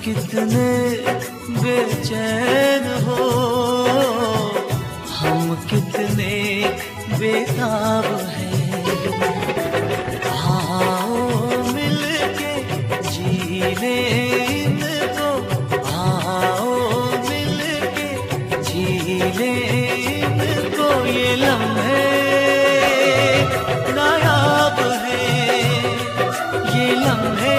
कितने बेचैन हो, हम कितने बेताब हैं। आओ मिलके जी लें इनको, आओ मिलके जी लें इनको। ये लम्हे नायाब हैं, ये लम्हे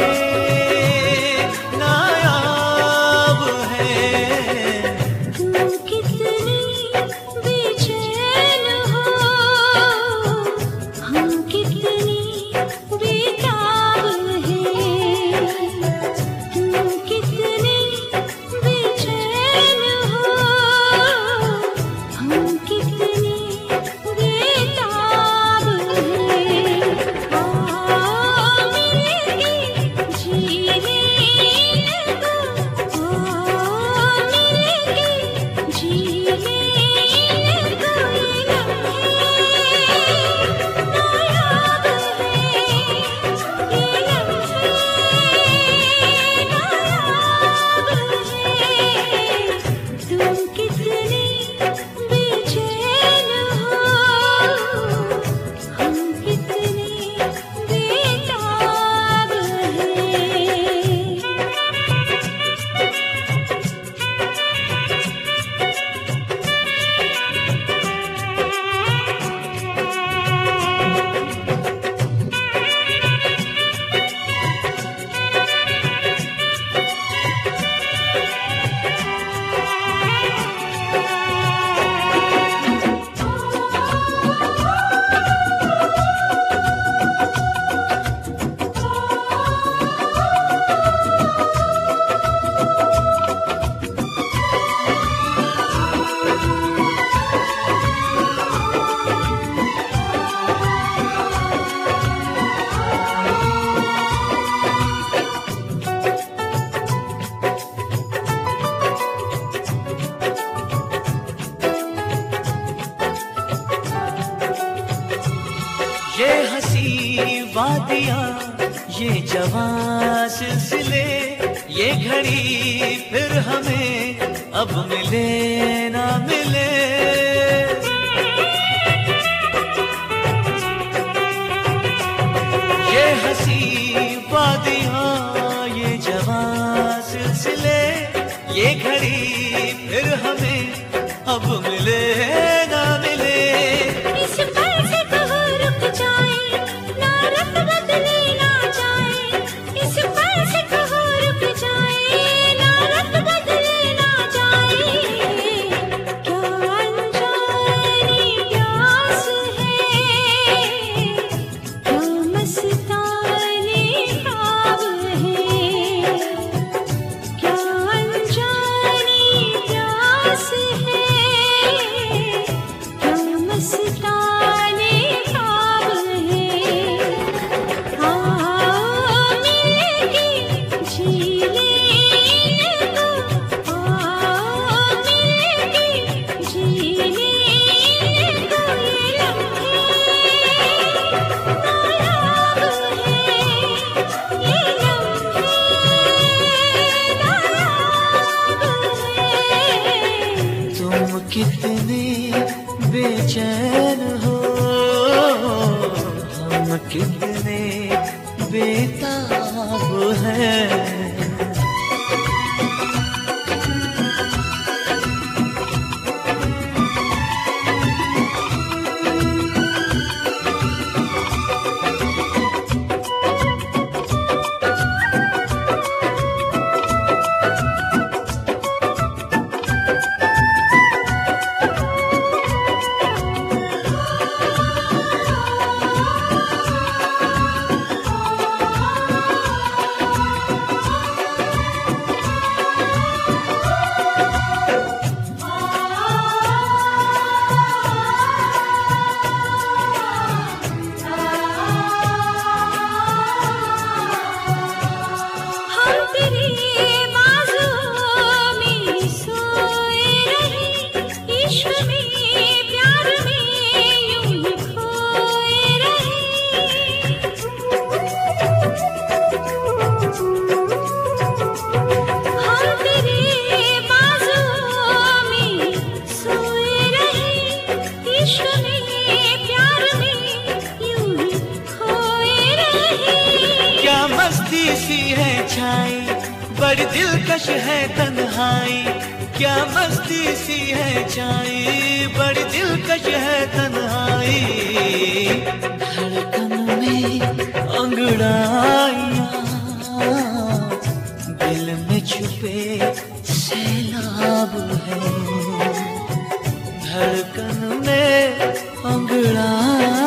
ये हंसी वादियाँ, ये जवां सिलसिले, ये घड़ी फिर हमें अब मिले ना मिले। ये हंसी वादियाँ, ये जवां सिलसिले, ये घड़ी फिर हमें अब मिले ना मिले। इस पल से कहो रुक जाए, ना रब बदले ना जाए। इस पल से कहो रुक जाए, ना रब बदले ना जाए। क्या अनजानी प्यास है, क्या मस्तानी ख्वाब है। क्या अनजानी प्यास है, क्या मस्तानी ख्वाब है। आओ मिलके जी लें इनको, आओ मिलके जी लें इनको। ये लम्हे नायाब हैं, ये लम्हे नायाब हैं। तुम कितने बेचैन हो, हम कितने बेताब हैं। है छाई, बड़ी दिलकश है तन्हाई। क्या मस्ती सी है छाई, बड़ी दिलकश है तन्हाई। धड़कन में अंगड़ाइयाँ, दिल में छुपे सैलाब है। धड़कन में अंगड़ाइयाँ,